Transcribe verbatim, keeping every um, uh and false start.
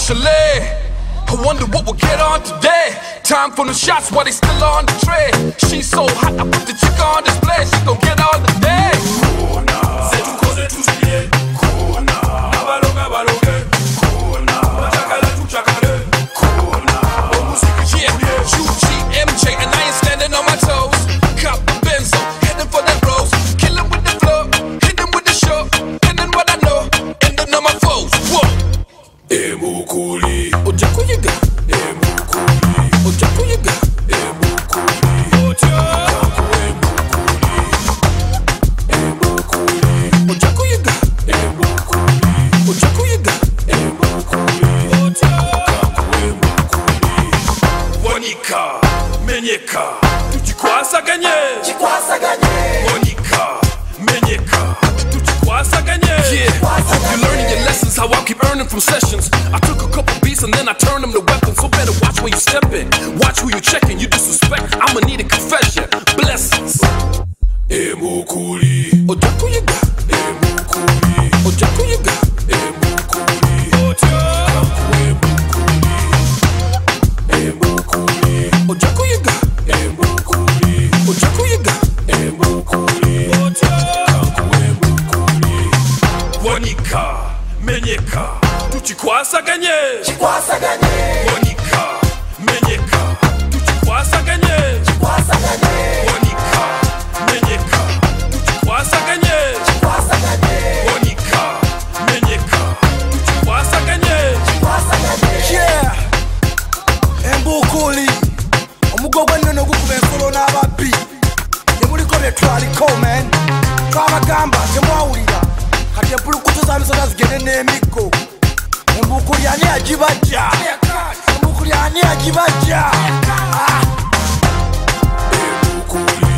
Chalet. I wonder what we'll get on today. Time for the shots while they still on the tray. She's so hot, I put the chick on display. She gon' get all the day. C'est tout cause tout stylé. Abaloga balogue. Chakala tout chakale. Yeah, U G M J and I ain't standing on my toes. Cop the Benzo, heading for that rose. Kill him with the flow, hit him with the show. And then what I know, ending on my foes. Whoa. Emukuli Ojaku yiga Emukuli Ojaku yiga Emukuli Ojaku Emukuli Emukuli Ojaku yiga Emukuli Ojaku yiga Emukuli Ojaku Emukuli Wanika Menyeka Tuchikwasa ganye Chikwasa ganye Monika Menyeka Tuchikwasa ganye. Yeah, hope you're learning your lessons. How I keep earning from sessions. I took a couple beats and then I turned them to weapons. So better watch where you stepping. Watch who you checking. You disrespect, I'ma need a confession. Blessings. Emukuli Ojaku yiga Emukuli Ojaku yiga Emukuli Ojaku Emukuli Emukuli Ojaku yiga Emukuli Ojaku yiga Emukuli Ojaku Emukuli Wanika Menyeka Tuchikwasa ganye Chikwasa ganye Wanika Menyeka Tuchikwasa ganye Chikwasa ganye Wanika Menyeka Tuchikwasa ganye Chikwasa ganye Wanika Menyeka Tuchikwasa ganye Chikwasa ganye. Yeah Embukuli Omugogwa nnono gukuba ensolo n'ababbi Nemuliko bye twaliko man. Twabagamba temwawulira kati empulukutu za misoda zigende n'emikko. Embukuli ani agibajja? Embukuli ani agibajja? Embukuli